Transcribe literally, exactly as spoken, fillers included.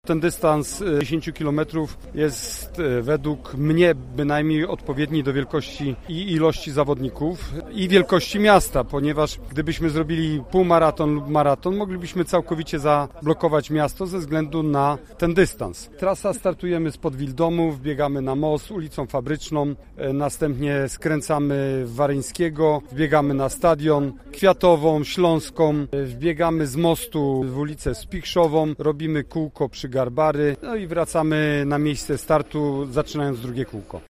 Ten dystans dziesięć kilometrów jest według mnie bynajmniej odpowiedni do wielkości i ilości zawodników i wielkości miasta, ponieważ gdybyśmy zrobili półmaraton lub maraton, moglibyśmy całkowicie zablokować miasto ze względu na ten dystans. Trasa startujemy spod Wildomu, wbiegamy na most ulicą Fabryczną, następnie skręcamy w Waryńskiego, wbiegamy na stadion, Kwiatową, Śląską, wbiegamy z mostu w ulicę Spichrzową, robimy kółko przy Garbary, no i wracamy na miejsce startu, zaczynając drugie kółko.